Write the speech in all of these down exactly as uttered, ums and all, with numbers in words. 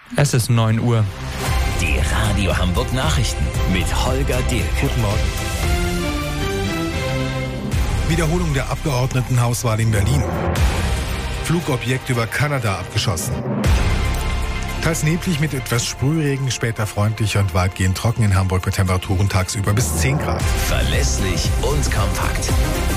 Es ist neun Uhr. Die Radio Hamburg Nachrichten mit Holger Dilk. Guten Morgen. Wiederholung der Abgeordnetenhauswahl in Berlin. Flugobjekt über Kanada abgeschossen. Teils neblig mit etwas Sprühregen, später freundlich und weitgehend trocken in Hamburg bei Temperaturen tagsüber bis zehn Grad. Verlässlich und kompakt.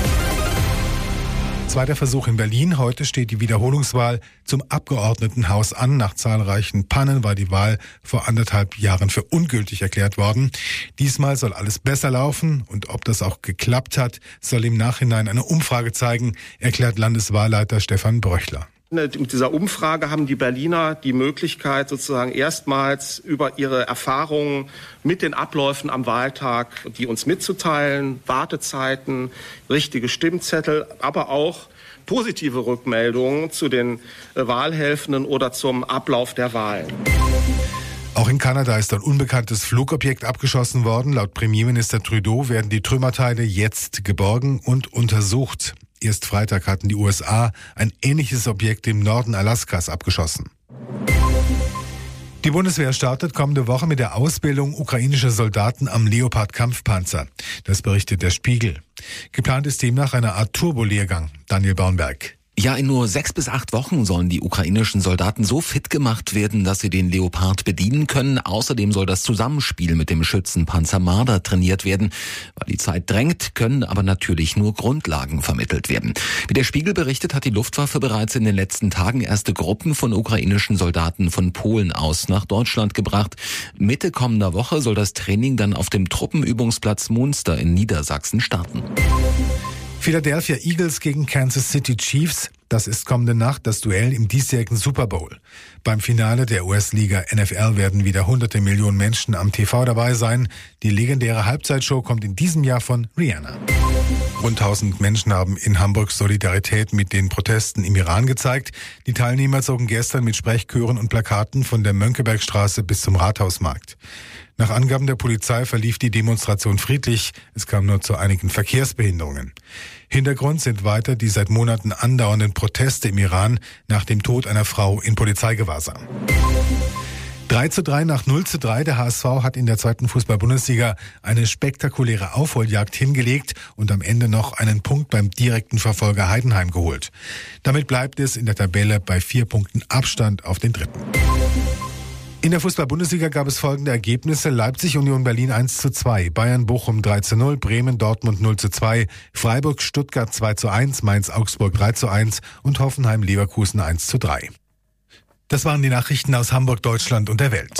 Zweiter Versuch in Berlin. Heute steht die Wiederholungswahl zum Abgeordnetenhaus an. Nach zahlreichen Pannen war die Wahl vor anderthalb Jahren für ungültig erklärt worden. Diesmal soll alles besser laufen und ob das auch geklappt hat, soll im Nachhinein eine Umfrage zeigen, erklärt Landeswahlleiter Stefan Bröchler. Mit dieser Umfrage haben die Berliner die Möglichkeit, sozusagen erstmals über ihre Erfahrungen mit den Abläufen am Wahltag, die uns mitzuteilen, Wartezeiten, richtige Stimmzettel, aber auch positive Rückmeldungen zu den Wahlhelfenden oder zum Ablauf der Wahlen. Auch in Kanada ist ein unbekanntes Flugobjekt abgeschossen worden. Laut Premierminister Trudeau werden die Trümmerteile jetzt geborgen und untersucht. Erst Freitag hatten die U S A ein ähnliches Objekt im Norden Alaskas abgeschossen. Die Bundeswehr startet kommende Woche mit der Ausbildung ukrainischer Soldaten am Leopard-Kampfpanzer. Das berichtet der Spiegel. Geplant ist demnach eine Art Turbo-Lehrgang. Daniel Baumberg. Ja, in nur sechs bis acht Wochen sollen die ukrainischen Soldaten so fit gemacht werden, dass sie den Leopard bedienen können. Außerdem soll das Zusammenspiel mit dem Schützenpanzer Marder trainiert werden. Weil die Zeit drängt, können aber natürlich nur Grundlagen vermittelt werden. Wie der Spiegel berichtet, hat die Luftwaffe bereits in den letzten Tagen erste Gruppen von ukrainischen Soldaten von Polen aus nach Deutschland gebracht. Mitte kommender Woche soll das Training dann auf dem Truppenübungsplatz Munster in Niedersachsen starten. Philadelphia Eagles gegen Kansas City Chiefs. Das ist kommende Nacht das Duell im diesjährigen Super Bowl. Beim Finale der U S-Liga N F L werden wieder hunderte Millionen Menschen am T V dabei sein. Die legendäre Halbzeitshow kommt in diesem Jahr von Rihanna. Rund tausend Menschen haben in Hamburg Solidarität mit den Protesten im Iran gezeigt. Die Teilnehmer zogen gestern mit Sprechchören und Plakaten von der Mönckebergstraße bis zum Rathausmarkt. Nach Angaben der Polizei verlief die Demonstration friedlich. Es kam nur zu einigen Verkehrsbehinderungen. Hintergrund sind weiter die seit Monaten andauernden Proteste im Iran nach dem Tod einer Frau in Polizeigewahrsam. drei zu drei nach null zu drei. Der H S V hat in der zweiten Fußball-Bundesliga eine spektakuläre Aufholjagd hingelegt und am Ende noch einen Punkt beim direkten Verfolger Heidenheim geholt. Damit bleibt es in der Tabelle bei vier Punkten Abstand auf den dritten. In der Fußball-Bundesliga gab es folgende Ergebnisse: Leipzig Union Berlin eins zu zwei, Bayern Bochum drei zu null, Bremen Dortmund null zu zwei, Freiburg Stuttgart zwei zu eins, Mainz Augsburg drei zu eins und Hoffenheim Leverkusen eins zu drei. Das waren die Nachrichten aus Hamburg, Deutschland und der Welt.